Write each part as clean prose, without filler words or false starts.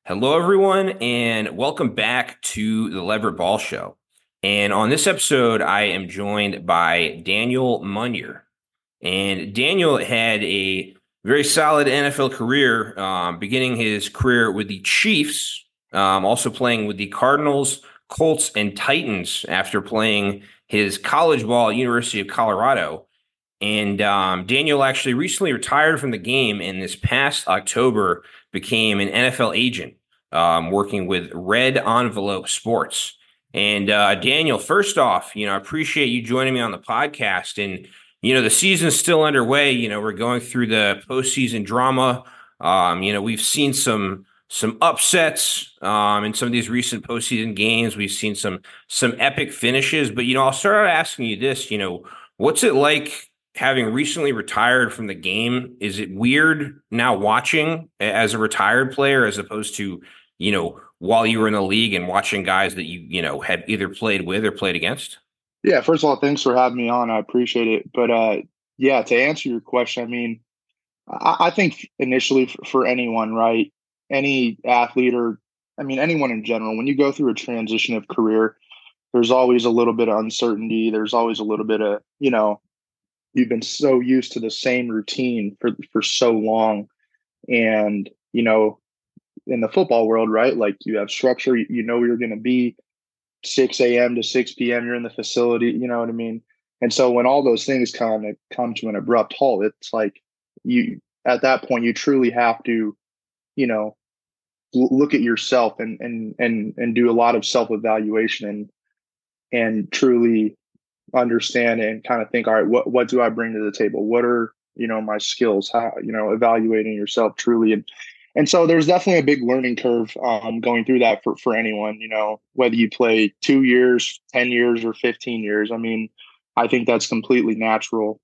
Hello, everyone, and welcome back to the Leverett Ball Show. And on this episode, I am joined by Daniel Munier. And Daniel had a very solid NFL career, beginning his career with the Chiefs, also playing with the Cardinals, Colts, and Titans after playing his college ball at University of Colorado. And Daniel actually recently retired from the game, and this past October became an NFL agent, working with Red Envelope Sports. And Daniel, first off, I appreciate you joining me on the podcast. And the season's still underway. We're going through the postseason drama. We've seen some upsets in some of these recent postseason games. We've seen some epic finishes. But I'll start out asking you this. What's it like having recently retired from the game? Is it weird now watching as a retired player as opposed to, while you were in the league and watching guys that had either played with or played against? Yeah, first of all, thanks for having me on. I appreciate it. But yeah, to answer your question, I mean, I think initially for anyone, right? Any athlete or I mean anyone in general, when you go through a transition of career, there's always a little bit of uncertainty. There's always a little bit of, you've been so used to the same routine for so long. And, in the football world, right? Like you have structure, you know where you're gonna be 6 a.m. to 6 p.m. You're in the facility, you know what I mean? And so when all those things kind of come to an abrupt halt, it's like you at that point you truly have to, you know, look at yourself and do a lot of self-evaluation and truly understand and kind of think, all right, what do I bring to the table? What are, my skills? How, evaluating yourself truly. And so there's definitely a big learning curve going through that for anyone, whether you play 2 years, 10 years, or 15 years. I mean, I think that's completely natural.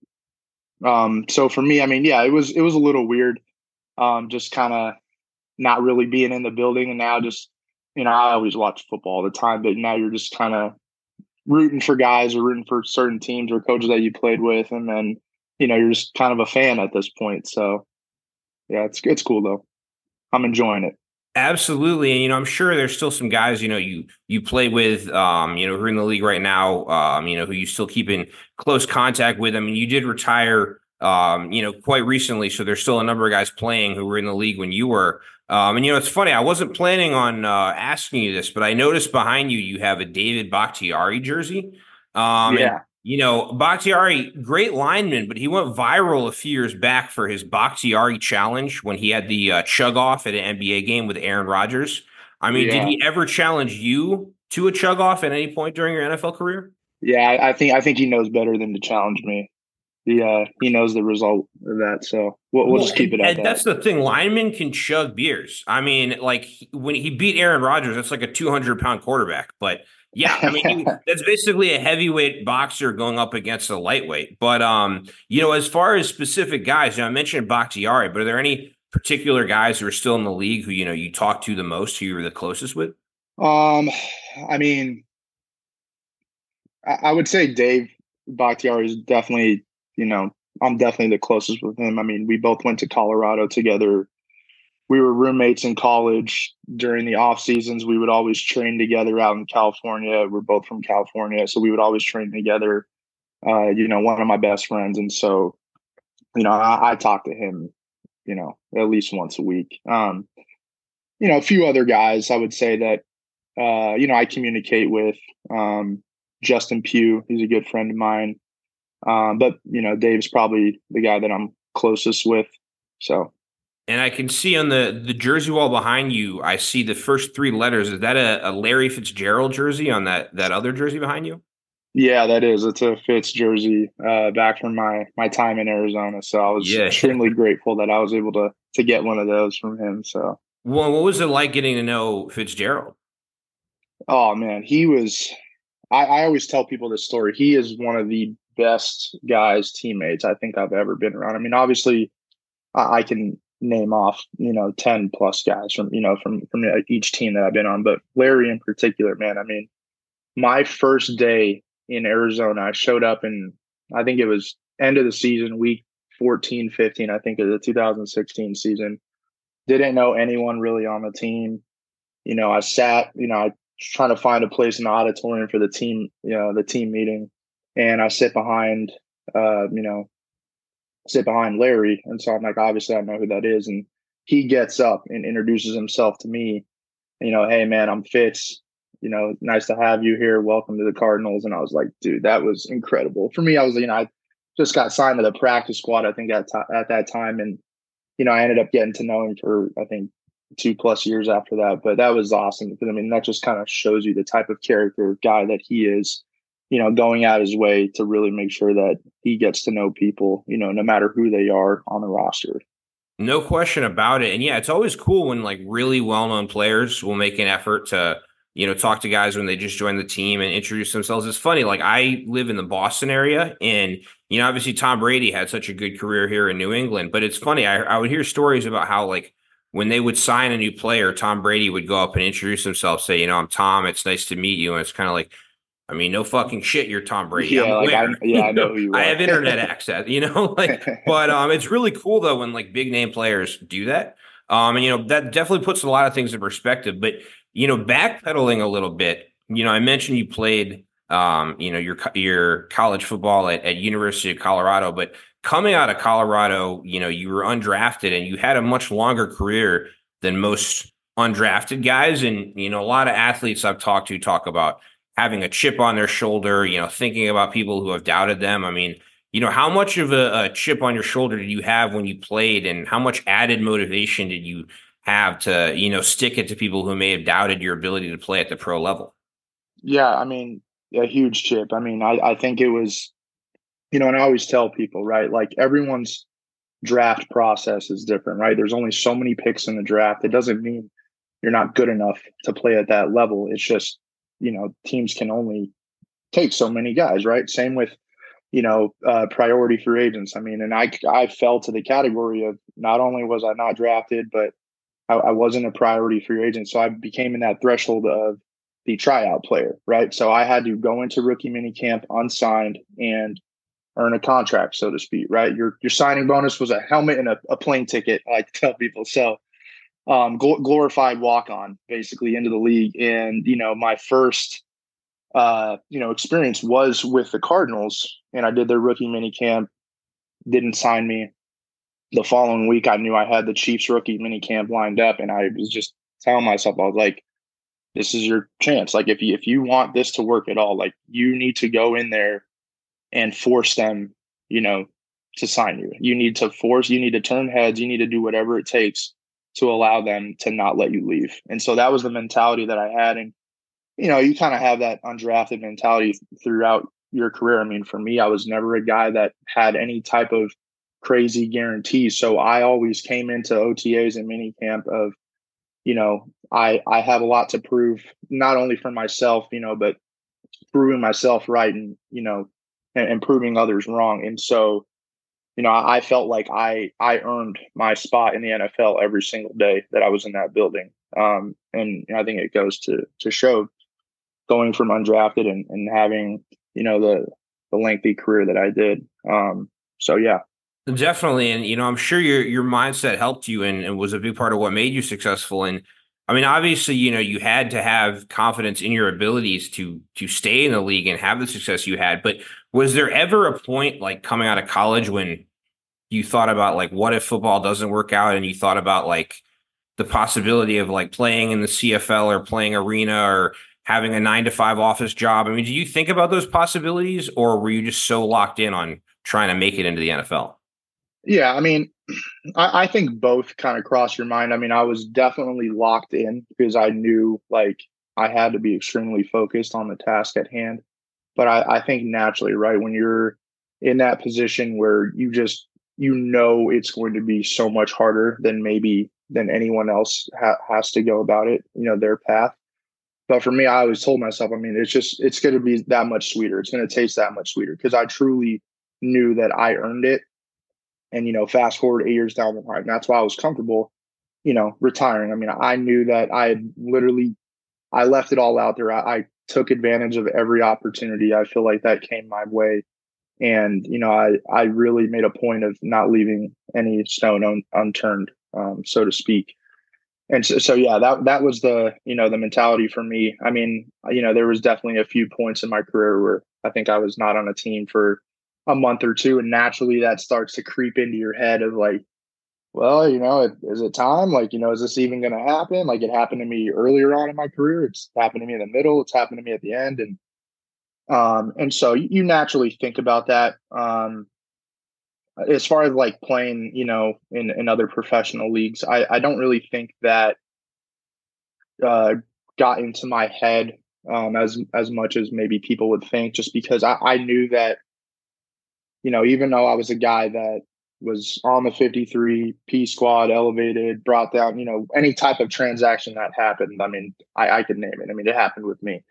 So for me, I mean, yeah, it was a little weird, just kind of not really being in the building, and now just, I always watch football all the time, but now you're just kind of rooting for guys or rooting for certain teams or coaches that you played with, and then you're just kind of a fan at this point. So yeah, it's cool though. I'm enjoying it. Absolutely. And, I'm sure there's still some guys, you play with, who are in the league right now, who you still keep in close contact with. I mean, you did retire, quite recently. So there's still a number of guys playing who were in the league when you were. And, it's funny, I wasn't planning on asking you this, but I noticed behind you, you have a David Bakhtiari jersey. And Yeah. Bakhtiari, great lineman, but he went viral a few years back for his Bakhtiari challenge when he had the chug off at an NBA game with Aaron Rodgers. I mean, did Yeah. he ever challenge you to a chug off at any point during your NFL career? Yeah, I think he knows better than to challenge me. He knows the result of that, so we'll Well, just keep it at and that. that's the thing. Linemen can chug beers. I mean, like when he beat Aaron Rodgers, that's like a 200-pound quarterback. But yeah, I mean, that's basically a heavyweight boxer going up against a lightweight. But as far as specific guys, I mentioned Bakhtiari, but are there any particular guys who are still in the league who you talk to the most, who you're the closest with? um, I mean, I would say Dave Bakhtiari is definitely, you know, I'm definitely the closest with him. I mean, we both went to Colorado together. We were roommates in college during the off seasons. We would always train together out in California. We're both from California, so we would always train together. One of my best friends, and so I talk to him, at least once a week. A few other guys I would say that I communicate with. Justin Pugh, he's a good friend of mine. But Dave's probably the guy that I'm closest with. So And I can see on the jersey wall behind you, I see the first three letters. Is that a Larry Fitzgerald jersey on that other jersey behind you? yeah, that is. It's a Fitz jersey back from my time in Arizona. So I was Yeah. extremely grateful that I was able to get one of those from him. So Well, what was it like getting to know Fitzgerald? oh man, he was. I always tell people this story. He is one of the best guys, teammates I think I've ever been around. I mean, obviously, I can name off 10 plus guys from each team that I've been on, but Larry in particular, man. I mean, my first day in Arizona, I showed up and I think it was end of the season, week 14, 15, I think of the 2016 season. Didn't know anyone really on the team. I sat, I was trying to find a place in the auditorium for the team, the team meeting, and I uh, you know, sit behind Larry. And so I'm like, obviously I know who that is. And he gets up and introduces himself to me, hey man, I'm Fitz. Nice to have you here. Welcome to the Cardinals. And I was like, dude, that was incredible. For me, I was, I just got signed to the practice squad, I think at that time. And, I ended up getting to know him for, I think, 2+ years after that. But that was awesome because, I mean, that just kind of shows you the type of character guy that he is, going out his way to really make sure that he gets to know people, no matter who they are on the roster. No question about it. And yeah, it's always cool when like really well-known players will make an effort to, talk to guys when they just join the team and introduce themselves. It's funny, like I live in the Boston area and, obviously Tom Brady had such a good career here in New England, but it's funny. I would hear stories about how like when they would sign a new player, Tom Brady would go up and introduce himself, say, I'm Tom, it's nice to meet you. And it's kind of like, I mean, no fucking shit, you're Tom Brady. I'm Yeah, like aware. I know who you I are. have internet access, like, but it's really cool though when like big name players do that. And that definitely puts a lot of things in perspective. But backpedaling a little bit, I mentioned you played your college football at University of Colorado, but coming out of Colorado, you were undrafted and you had a much longer career than most undrafted guys. And a lot of athletes I've talked to talk about having a chip on their shoulder, thinking about people who have doubted them. I mean, how much of a chip on your shoulder did you have when you played, and how much added motivation did you have to, stick it to people who may have doubted your ability to play at the pro level? Yeah, I mean, a huge chip. I mean, I think it was, and I always tell people, right? Like everyone's draft process is different, right? There's only so many picks in the draft. It doesn't mean you're not good enough to play at that level. It's just, teams can only take so many guys, right? Same with, priority free agents. I mean, and I fell to the category of not only was I not drafted, but I wasn't a priority free agent. So I became in that threshold of the tryout player, right? So I had to go into rookie mini camp unsigned and earn a contract, so to speak, right? Your signing bonus was a helmet and a plane ticket, I like to tell people. So glorified walk on basically into the league. And, my first experience was with the Cardinals, and I did their rookie mini camp, didn't sign me. The following week, I knew I had the Chiefs rookie mini camp lined up, and I was just telling myself, I was like, this is your chance. Like, if you want this to work at all, like, you need to go in there and force them, to sign you. You need to turn heads, you need to do whatever it takes to allow them to not let you leave. And so that was the mentality that I had. And, you kind of have that undrafted mentality throughout your career. I mean, for me, I was never a guy that had any type of crazy guarantees. So I always came into OTAs and mini camp of, I have a lot to prove, not only for myself, but proving myself right and, and proving others wrong. And so, I felt like I earned my spot in the NFL every single day that I was in that building. And I think it goes to show going from undrafted and having, the lengthy career that I did. So yeah. Definitely. And, I'm sure your mindset helped you and was a big part of what made you successful. And I mean, obviously, you had to have confidence in your abilities to stay in the league and have the success you had. But was there ever a point like coming out of college when you thought about like what if football doesn't work out and you thought about like the possibility of like playing in the CFL or playing arena or having a 9 to 5 office job? I mean, do you think about those possibilities, or were you just so locked in on trying to make it into the NFL? Yeah. I mean, I think both kind of crossed your mind. I mean, I was definitely locked in because I knew like I had to be extremely focused on the task at hand. But I think naturally, right, when you're in that position where it's going to be so much harder than anyone else has to go about it, their path. But for me, I always told myself, I mean, it's going to be that much sweeter. It's going to taste that much sweeter because I truly knew that I earned it. And, fast forward 8 years down the line, that's why I was comfortable, retiring. I mean, I knew that I left it all out there. I took advantage of every opportunity. I feel like that came my way. And, I really made a point of not leaving any stone unturned, so to speak. And so yeah, that was the mentality for me. I mean, there was definitely a few points in my career where I think I was not on a team for a month or two, and naturally that starts to creep into your head of like, well, is it time? Like, is this even going to happen? Like, it happened to me earlier on in my career. It's happened to me in the middle. It's happened to me at the end, and so you naturally think about that. As far as like playing, in other professional leagues, I don't really think that uh, got into my head as much as maybe people would think, just because I knew that, even though I was a guy that was on the 53 P squad, elevated, brought down, any type of transaction that happened. I mean, I could name it. I mean, it happened with me.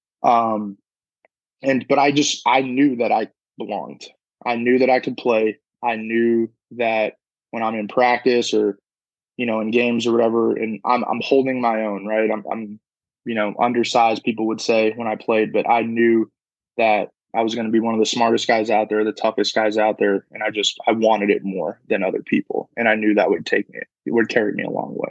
Um, but I knew that I belonged. I knew that I could play. I knew that when I'm in practice or, in games or whatever, and I'm holding my own, right? I'm undersized, people would say, when I played, but I knew that I was going to be one of the smartest guys out there, the toughest guys out there, and I wanted it more than other people, and I knew that it would carry me a long way.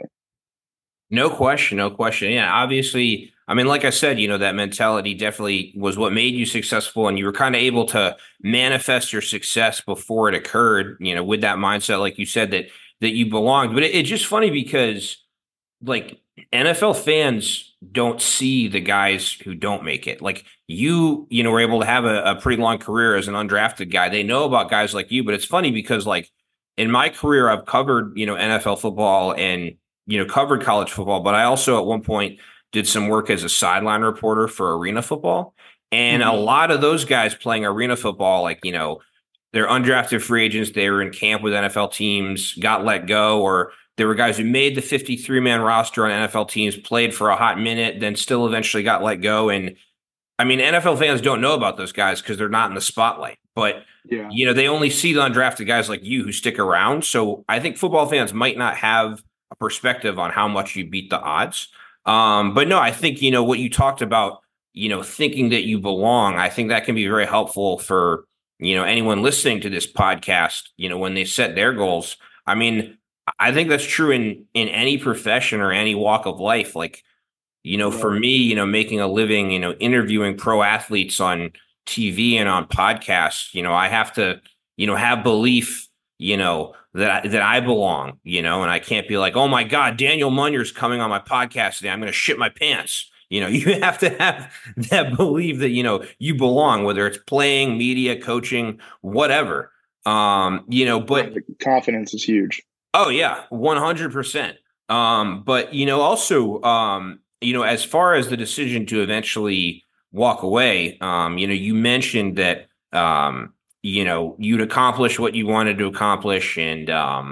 No question, no question. Yeah, obviously, I mean, like I said, that mentality definitely was what made you successful, and you were kind of able to manifest your success before it occurred, with that mindset, like you said, that you belonged. But it's just funny because like NFL fans don't see the guys who don't make it. Like were able to have a pretty long career as an undrafted guy. They know about guys like you, but it's funny because like in my career, I've covered, NFL football and, covered college football, but I also at one point did some work as a sideline reporter for arena football. And a Mm-hmm. lot of those guys playing arena football, like, they're undrafted free agents. They were in camp with NFL teams, got let go, or there were guys who made the 53-man roster on NFL teams, played for a hot minute, then still eventually got let go. And I mean, NFL fans don't know about those guys because they're not in the spotlight. But, Yeah. they only see the undrafted guys like you who stick around. So I think football fans might not have a perspective on how much you beat the odds. But no, I think, what you talked about, thinking that you belong, I think that can be very helpful for, anyone listening to this podcast, when they set their goals. I mean, I think that's true in any profession or any walk of life. Like, for Right. me, making a living, interviewing pro athletes on TV and on podcasts, I have to, have belief, that I belong, and I can't be like, oh my God, Daniel Munier's coming on my podcast today. I'm going to shit my pants. You have to have that belief that, you belong, whether it's playing, media, coaching, whatever. But Right. Confidence is huge. oh yeah, 100%. But also, as far as the decision to eventually walk away, you mentioned that you'd accomplish what you wanted to accomplish, and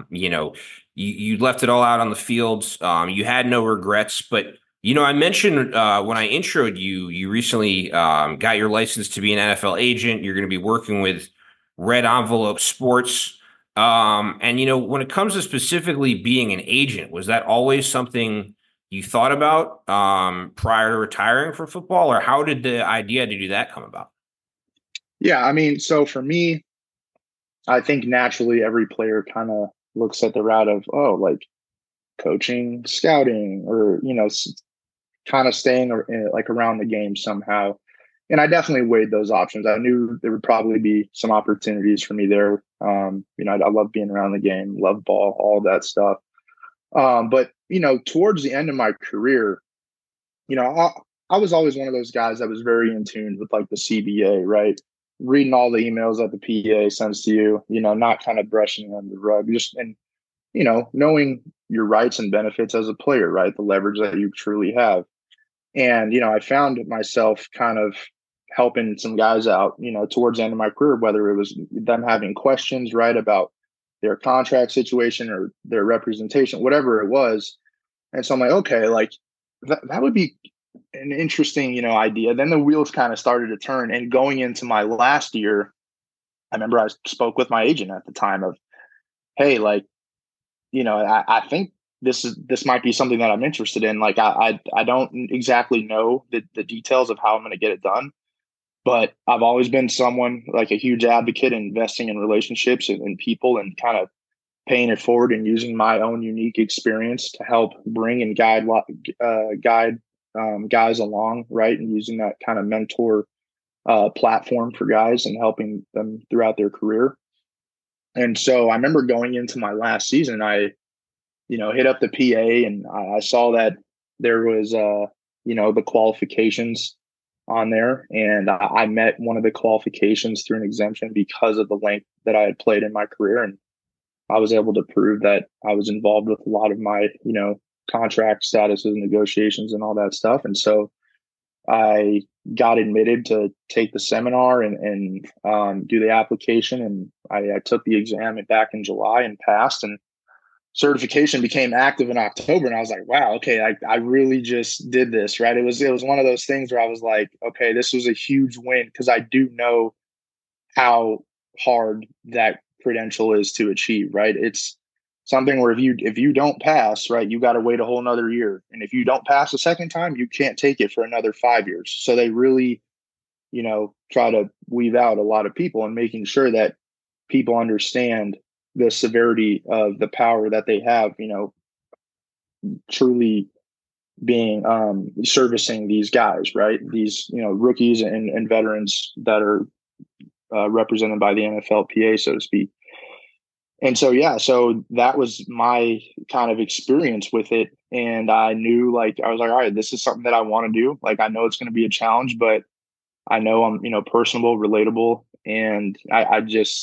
you left it all out on the fields. You had no regrets, but I mentioned when I introed you, you recently got your license to be an NFL agent. You're going to be working with Red Envelope Sports. And when it comes to specifically being an agent, was that always something you thought about prior to retiring from football, or how did the idea to do that come about? Yeah, I mean, so for me, I think naturally every player kind of looks at the route of, oh, like coaching, scouting, or kind of staying like around the game somehow. And I definitely weighed those options. I knew there would probably be some opportunities for me there. I love being around the game, love ball, all that stuff. But towards the end of my career, you know, I was always one of those guys that was very in tune with like the CBA, right? Reading all the emails that the PA sends to you, not kind of brushing it under the rug, just and knowing your rights and benefits as a player, right? The leverage that you truly have. And, I found myself kind of helping some guys out, towards the end of my career, whether it was them having questions, right, about their contract situation or their representation, whatever it was. And so I'm like, okay, like that would be an interesting, idea. Then the wheels kind of started to turn. And going into my last year, I remember I spoke with my agent at the time of, hey, like, I think this might be something that I'm interested in. Like I don't exactly know the details of how I'm going to get it done, but I've always been someone like a huge advocate in investing in relationships and people and kind of paying it forward and using my own unique experience to help bring and guide guys along, right? And using that kind of mentor platform for guys and helping them throughout their career. And so I remember going into my last season, I, hit up the PA and I saw that there was, the qualifications on there. And I met one of the qualifications through an exemption because of the length that I had played in my career. And I was able to prove that I was involved with a lot of my, contract statuses, negotiations, and all that stuff. And so I got admitted to take the seminar and do the application. And I took the exam back in July and passed. And certification became active in October. And I was like, wow, okay, I really just did this, right? It was one of those things where I was like, okay, this was a huge win because I do know how hard that credential is to achieve, right? It's something where if you don't pass, right, you got to wait a whole nother year. And if you don't pass a second time, you can't take it for another 5 years. So they really, try to weave out a lot of people and making sure that people understand the severity of the power that they have, truly being servicing these guys, right? These, rookies and veterans that are represented by the NFLPA, so to speak. And so, so that was my kind of experience with it. And I knew, I was like, all right, this is something that I want to do. I know it's going to be a challenge, but I know I'm, personable, relatable. And I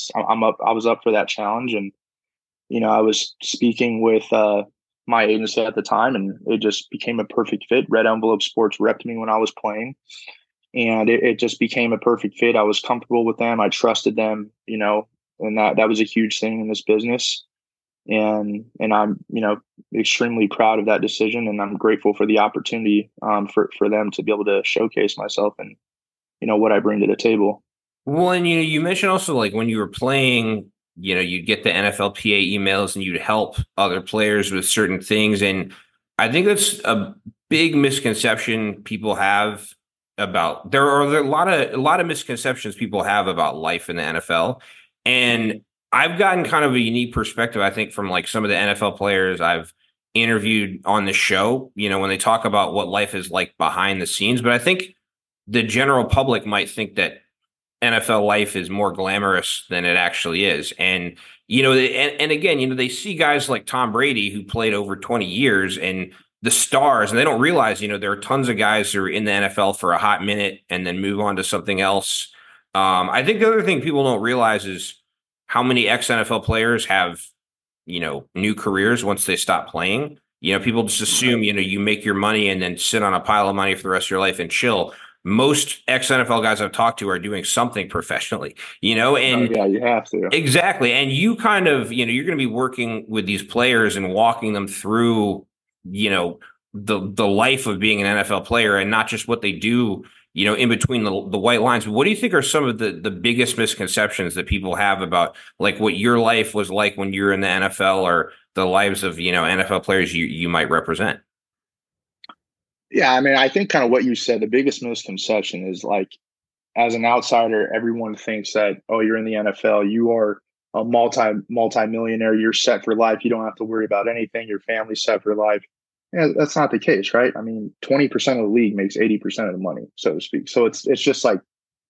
was up for that challenge. And, I was speaking with my agency at the time, and it just became a perfect fit. Red Envelope Sports repped me when I was playing. And it just became a perfect fit. I was comfortable with them. I trusted them, and that was a huge thing in this business. And I'm, extremely proud of that decision. And I'm grateful for the opportunity for them to be able to showcase myself and, what I bring to the table. Well, and, you mentioned also when you were playing, you'd get the NFLPA emails and you'd help other players with certain things. And I think that's a big misconception people have about there are a lot of misconceptions people have about life in the NFL. And I've gotten kind of a unique perspective, I think, from some of the NFL players I've interviewed on the show, when they talk about what life is like behind the scenes. But I think the general public might think that NFL life is more glamorous than it actually is. And, and again, they see guys like Tom Brady who played over 20 years and the stars, and they don't realize, there are tons of guys who are in the NFL for a hot minute and then move on to something else. I think the other thing people don't realize is how many ex-NFL players have, new careers once they stop playing. People just assume, you make your money and then sit on a pile of money for the rest of your life and chill. Most ex-NFL guys I've talked to are doing something professionally, and yeah, you have to. Exactly. And you kind of, you're going to be working with these players and walking them through, the life of being an NFL player and not just what they do, in between the white lines. What do you think are some of the biggest misconceptions that people have about what your life was like when you were in the NFL or the lives of, NFL players you might represent? Yeah, I mean, I think kind of what you said, the biggest misconception is as an outsider, everyone thinks that, oh, you're in the NFL, you are a multi-millionaire, you're set for life, you don't have to worry about anything, your family's set for life. Yeah, that's not the case, right? I mean, 20% of the league makes 80% of the money, so to speak. So it's just that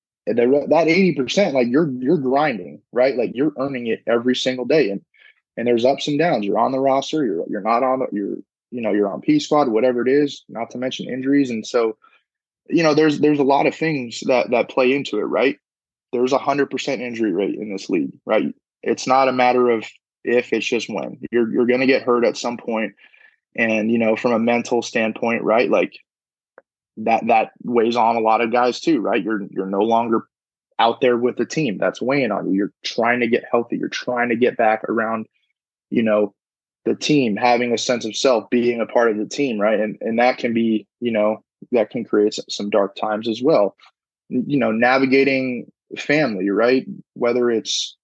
80%, you're grinding, right? You're earning it every single day, and there's ups and downs. You're on the roster, you're not on you're on P squad, whatever it is, not to mention injuries. And so, there's a lot of things that play into it, right? There's 100% injury rate in this league, right? It's not a matter of if, it's just when. You're going to get hurt at some point. And, from a mental standpoint, right? That weighs on a lot of guys too, right? You're no longer out there with the team. That's weighing on you. You're trying to get healthy. You're trying to get back around, the team, having a sense of self, being a part of the team, right? And that can be, that can create some dark times as well. Navigating family, right? Whether it's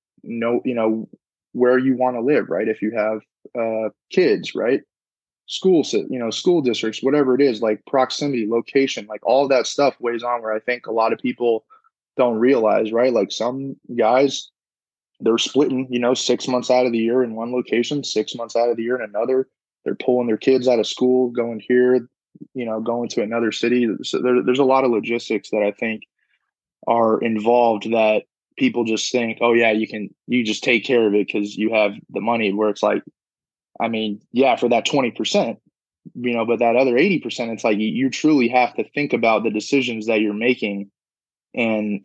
where you want to live, right? If you have kids, right? School districts, whatever it is, proximity, location, all that stuff weighs on, where I think a lot of people don't realize, right? Some guys they're splitting, 6 months out of the year in one location, 6 months out of the year in another. They're pulling their kids out of school, going here, going to another city. So there's a lot of logistics that I think are involved that people just think, oh yeah, you just take care of it because you have the money. Where it's like, I mean, yeah, for that 20%, but that other 80%, it's like you truly have to think about the decisions that you're making, and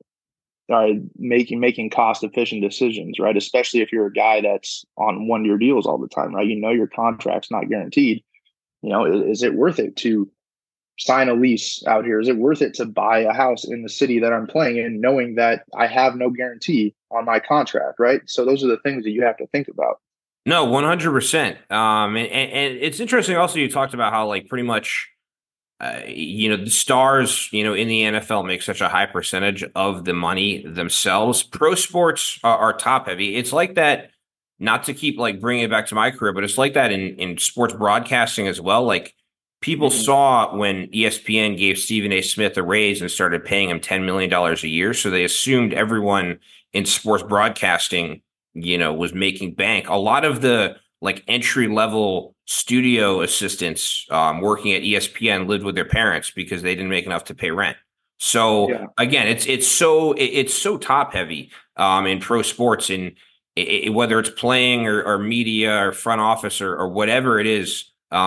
making cost efficient decisions, right? Especially if you're a guy that's on 1 year deals all the time, right? Your contract's not guaranteed. Is it worth it to sign a lease out here? Is it worth it to buy a house in the city that I'm playing in, knowing that I have no guarantee on my contract, right? So those are the things that you have to think about. No, 100%. And it's interesting also you talked about how like pretty much the stars, in the NFL make such a high percentage of the money themselves. Pro sports are top heavy. It's like that, not to keep like bringing it back to my career, but it's like that in sports broadcasting as well. Like people saw when ESPN gave Stephen A. Smith a raise and started paying him $10 million a year. So they assumed everyone in sports broadcasting, was making bank. A lot of the like entry level studio assistants working at ESPN lived with their parents because they didn't make enough to pay rent. So Yeah. again, it's so top heavy in pro sports, and whether it's playing or media or front office or whatever it is,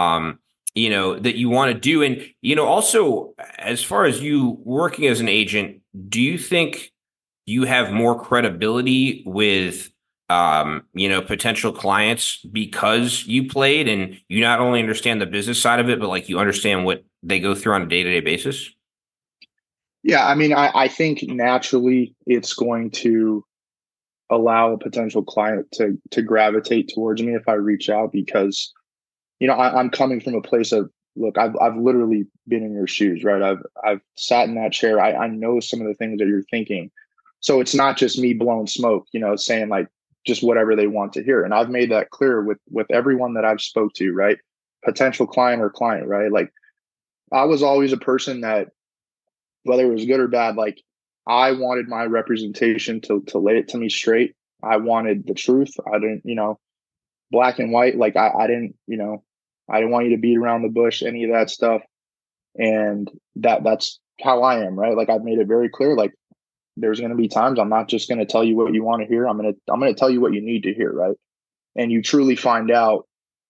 that you want to do. And, also as far as you working as an agent, do you think you have more credibility with potential clients because you played and you not only understand the business side of it, but like you understand what they go through on a day-to-day basis? Yeah. I mean, I think naturally it's going to allow a potential client to gravitate towards me if I reach out, because, I'm coming from a place of, look, I've literally been in your shoes, right? I've sat in that chair. I know some of the things that you're thinking. So it's not just me blowing smoke, saying like just whatever they want to hear. And I've made that clear with everyone that I've spoke to, right? Potential client or client, right? Like I was always a person that, whether it was good or bad, like I wanted my representation to lay it to me straight. I wanted the truth. I didn't, black and white. Like I didn't, I didn't want you to beat around the bush, any of that stuff. And that's how I am, right? Like I've made it very clear, like there's going to be times I'm not just going to tell you what you want to hear. I'm going to tell you what you need to hear, right? And you truly find out,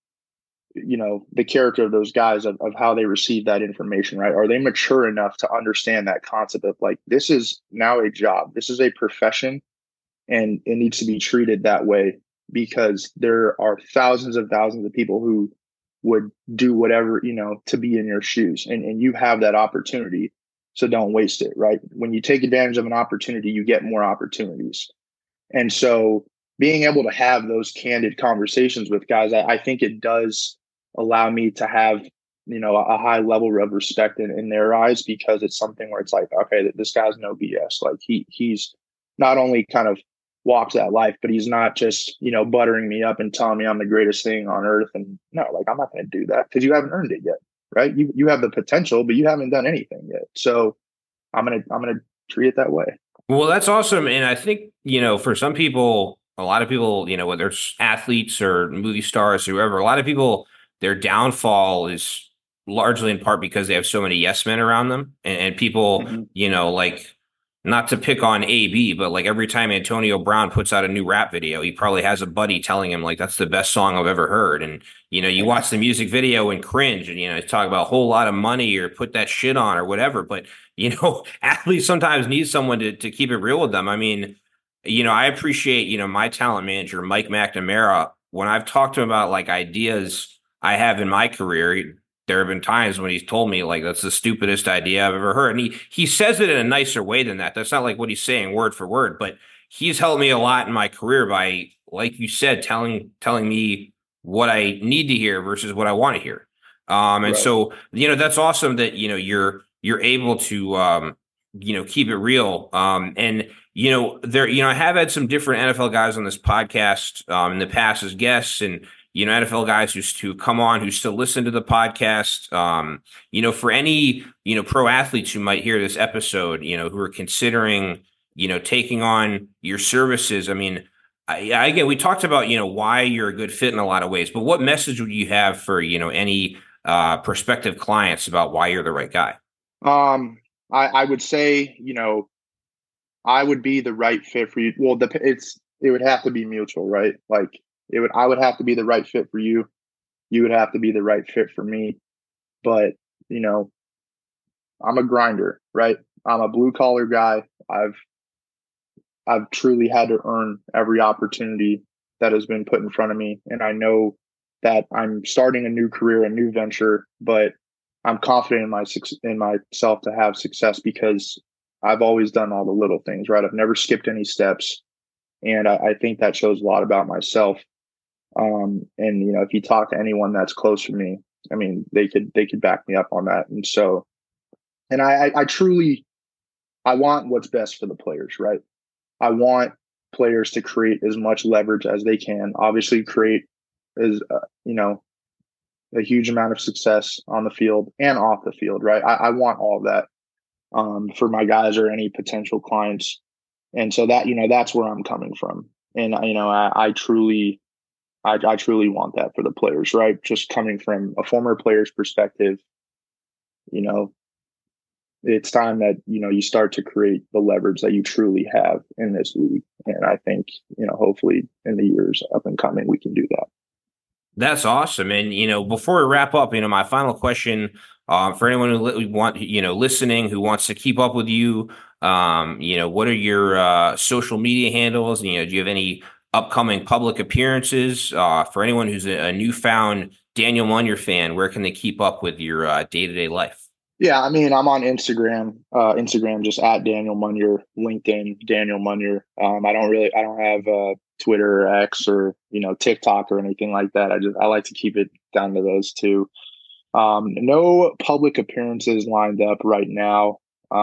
the character of those guys, of how they receive that information, right? Are they mature enough to understand that concept of like, this is now a job, this is a profession, and it needs to be treated that way, because there are thousands of people who would do whatever, to be in your shoes, and you have that opportunity. So don't waste it, right? When you take advantage of an opportunity, you get more opportunities. And so being able to have those candid conversations with guys, I think it does allow me to have, a high level of respect in their eyes, because it's something where it's like, okay, this guy's no BS. Like he's not only kind of walks that life, but he's not just, buttering me up and telling me I'm the greatest thing on earth. And no, like I'm not going to do that, because you haven't earned it yet, right? You have the potential, but you haven't done anything yet. So I'm gonna treat it that way. Well, that's awesome. And I think, for some people, a lot of people, whether it's athletes or movie stars, whoever, a lot of people, their downfall is largely in part because they have so many yes men around them. And people, like, not to pick on AB, but like every time Antonio Brown puts out a new rap video, he probably has a buddy telling him like, that's the best song I've ever heard. And, you watch the music video and cringe and, talk about a whole lot of money or put that shit on or whatever. But, athletes sometimes need someone to keep it real with them. I mean, I appreciate, my talent manager, Mike McNamara, when I've talked to him about like ideas I have in my career. There have been times when he's told me like that's the stupidest idea I've ever heard. And he says it in a nicer way than that. That's not like what he's saying word for word, but he's helped me a lot in my career by, like you said, telling me what I need to hear versus what I want to hear. And right. So, that's awesome that, you're able to, keep it real. And, I have had some different NFL guys on this podcast in the past as guests, and NFL guys who come on who still listen to the podcast. For any pro athletes who might hear this episode, who are considering taking on your services. I mean, again, we talked about, why you're a good fit in a lot of ways, but what message would you have for, any prospective clients about why you're the right guy? I would say, I would be the right fit for you. Well, it would have to be mutual, right? Like I would have to be the right fit for you. You would have to be the right fit for me. But, you know, I'm a grinder, right? I'm a blue collar guy. I've truly had to earn every opportunity that has been put in front of me. And I know that I'm starting a new career, a new venture, but I'm confident in myself to have success because I've always done all the little things, right? I've never skipped any steps. And I think that shows a lot about myself. And if you talk to anyone that's close to me, I mean, they could back me up on that. And so, and I truly, I want what's best for the players, right? I want players to create as much leverage as they can. Obviously, create as a huge amount of success on the field and off the field, right? I want all of that for my guys or any potential clients, and so that that's where I'm coming from, and I truly, I truly want that for the players, right? Just coming from a former player's perspective, you know, it's time that you start to create the leverage that you truly have in this league, and I think hopefully in the years up and coming we can do that. That's awesome. And, before we wrap up, my final question for anyone listening who wants to keep up with you, what are your social media handles? Do you have any upcoming public appearances? For anyone who's a newfound Daniel Munyer fan, where can they keep up with your day-to-day life? Yeah, I mean, I'm on Instagram just at Daniel Munyer, LinkedIn Daniel Munyer. I don't have Twitter or X or TikTok or anything like that. I like to keep it down to those two. No public appearances lined up right now.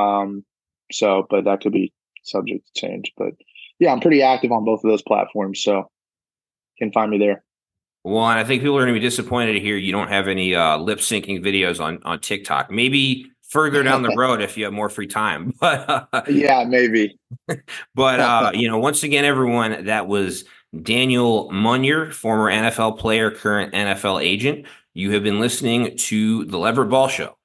But that could be subject to change. But yeah, I'm pretty active on both of those platforms, so you can find me there. Well, and I think people are going to be disappointed to hear you don't have any lip syncing videos on TikTok. Maybe further down the road if you have more free time. But yeah, maybe. But once again, everyone, that was Daniel Munyer, former NFL player, current NFL agent. You have been listening to the Leverett Ball Show.